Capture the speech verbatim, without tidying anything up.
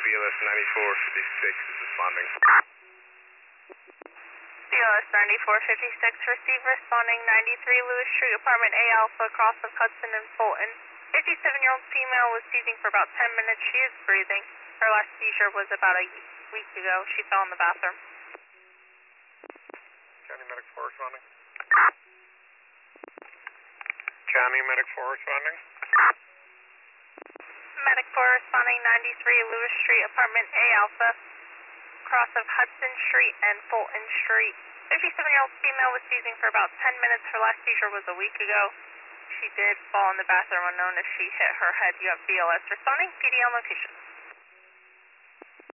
B L S ninety-four fifty-six is responding. B L S ninety-four fifty-six, receive responding ninety-three Lewis Street, apartment A Alpha, across of Hudson and Fulton. fifty-seven-year-old female was seizing for about ten minutes. She is breathing. Her last seizure was about a week ago. She fell in the bathroom. County Medic four responding. County Medic four responding. Medic four responding ninety-three Lewis Street, apartment A Alpha, cross of Hudson Street and Fulton Street. fifty-seven-year-old female was seizing for about ten minutes. Her last seizure was a week ago. She did fall in the bathroom. Unknown if she hit her head. You have B L S responding. P D on location.